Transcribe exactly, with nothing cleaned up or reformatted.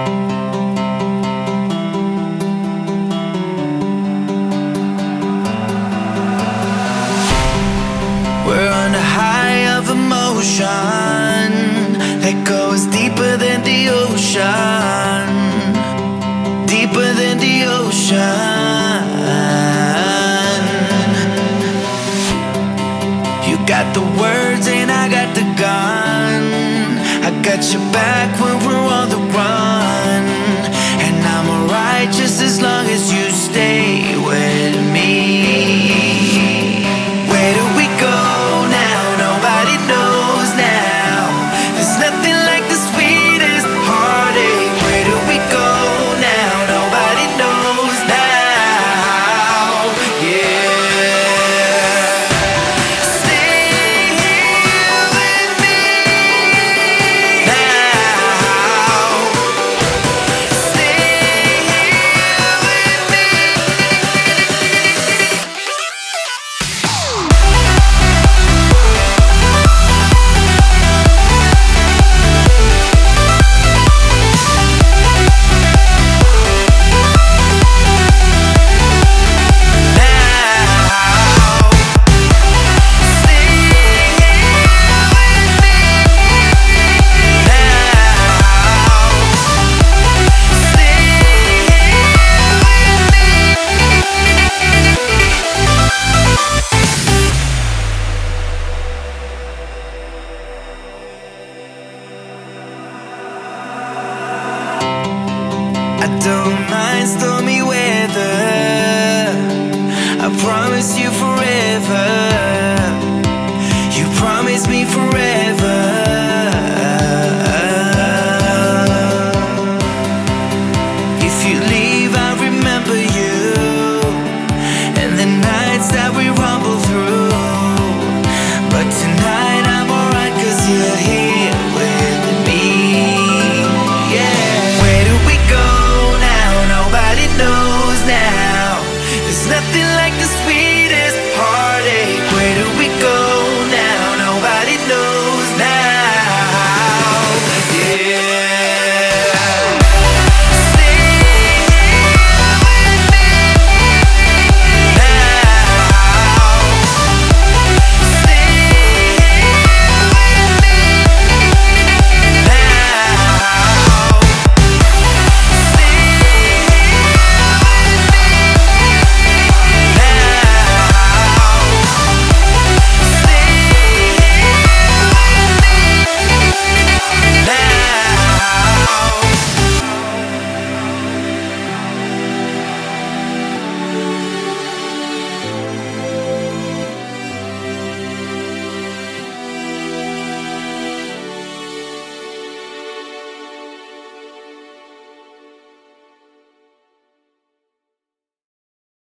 We're on a high of emotion that goes deeper than the ocean, deeper than the ocean. You got the words and I got the gun. I got your back when we're on the run, and I'm alright just as long as you stay with me. Where do we go now? Nobody knows now. There's nothing like the sweetest heartache. Where do we go now? Nobody knows now. Yeah. Stay here with me now. Stay here with me. I don't mind stormy weather. I promise you forever.